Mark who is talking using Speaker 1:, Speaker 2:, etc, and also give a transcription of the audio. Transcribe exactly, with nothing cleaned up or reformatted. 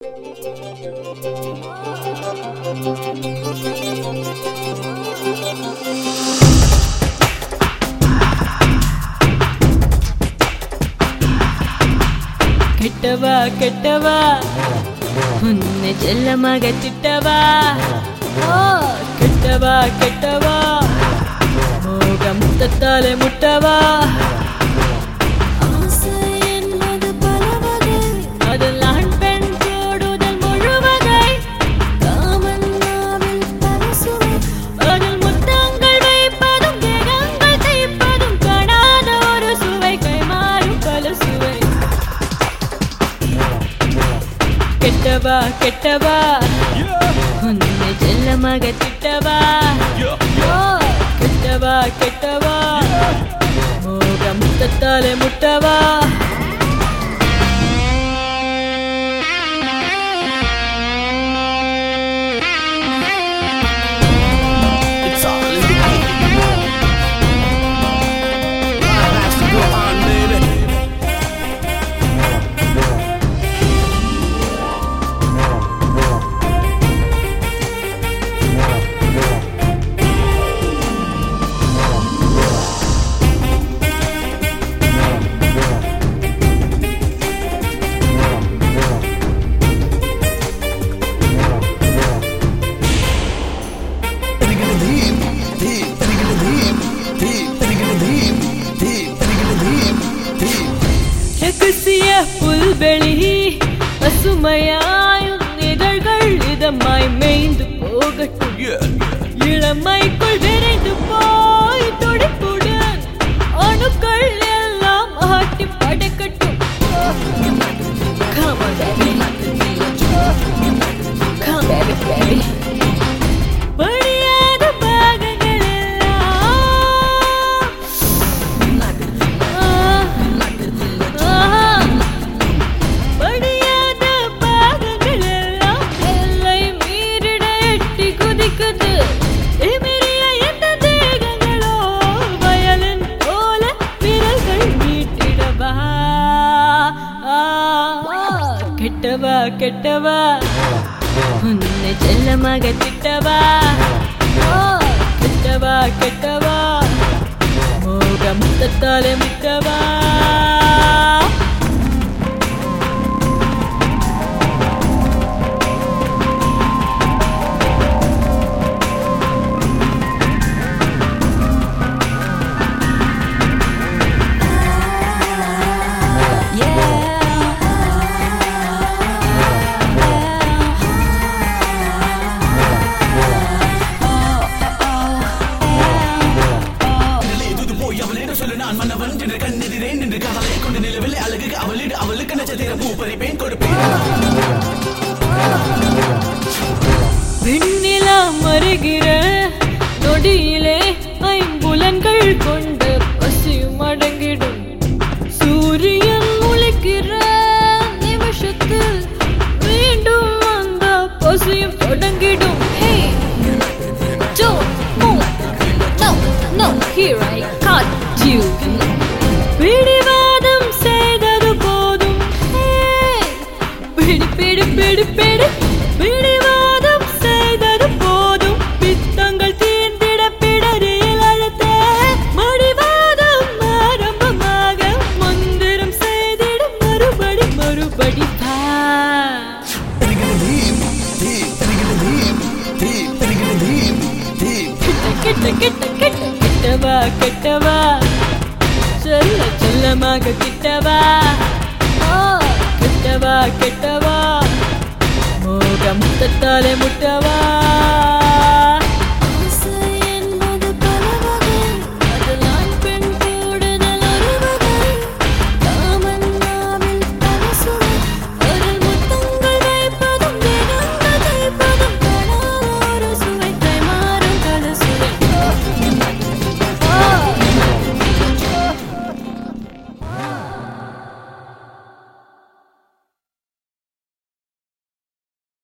Speaker 1: ಕೆಟ್ಟವಾ ಕೆಟ್ಟವಾ ಉನ್ನೆ ಚೆಲ್ಲಮಗ ತಿಟ್ಟವಾ ಓ ಕೆಟ್ಟವಾ ಕೆಟ್ಟವಾ ಮೋಗ ಮುತ್ತತ್ತಾಲೆ ಮುಟ್ಟವಾ ஆசை என்பது பலவகை அதில் ஆண் பெண் கூடுதல் முழுவகை காமன் நாவில் பல சுவை அதில் முத்தங்கள் வைப்பதும் தேகங்கள் தைப்பதும் காணாத ஒரு சுவை கைமாறும் பல சுவை ಕೆಟ್ಟವಾ ಕೆಟ್ಟವಾ ಉನ್ನೆ ಚೆಲ್ಲಮಗ ತಿಟ್ಟವಾ ಓ ಕೆಟ್ಟವಾ ಕೆಟ್ಟವಾ ಮೋಗ ಮುತ್ತತ್ತಾಲೆ ಮುಟ್ಟವಾ ரகசிய புல்வெளி பசுமையாயும் இதழ்கள் இதமாய் மேய்ந்து போகட்டும் இளமைக்குள் விரைந்து போய் துடிப்புடன் அணுக்கள் எல்லாம் ஆட்டி படைக்கட்டும் Come on, baby. Come, baby, baby. படியாத பாகங்கள் எல்லாம் படியாத பாகங்கள் எல்லாம் எல்லை மீறிட எட்டி குதிக்குது எமிரிய எந்த தேகங்களோ வயலின் போல விரல்கள் மீட்டிடவா கெட்டவா கெட்டவா உன்னை செல்லமாக திட்டவா ஓ கெட்டவா கெட்டவா மோக முத்தத்தாலே முட்டவா விண்ணிலா மறுகிற நொடியிலே ஐம்புலன்கள் கொண்ட பசியும் அடங்கிடும் சூரியன் முளைக்கிற நிமிஷத்தில் மீண்டும் அந்த பசியும் தொடங்கிடும் Hey, don't move. No, no, here I caught you. பிடிவாதம் செய்தது போதும் பிடி பிடி பிடி பிடி பிடிவாதம் செய்தது போதும் பித்தங்கள் தீர்ந்திட பிடரில் அழுத்த மடிவாதம் ஆரம்பமாக மந்திரம் செய்திட மறுபடி மறுபடி கிட்ட கிட்ட கிட்ட கிட்டவா கிட்டவா செல்ல செல்லமாக கிட்டவா ஓ கெட்டவா கெட்டவா மோக முத்தத்தாலே முட்டவா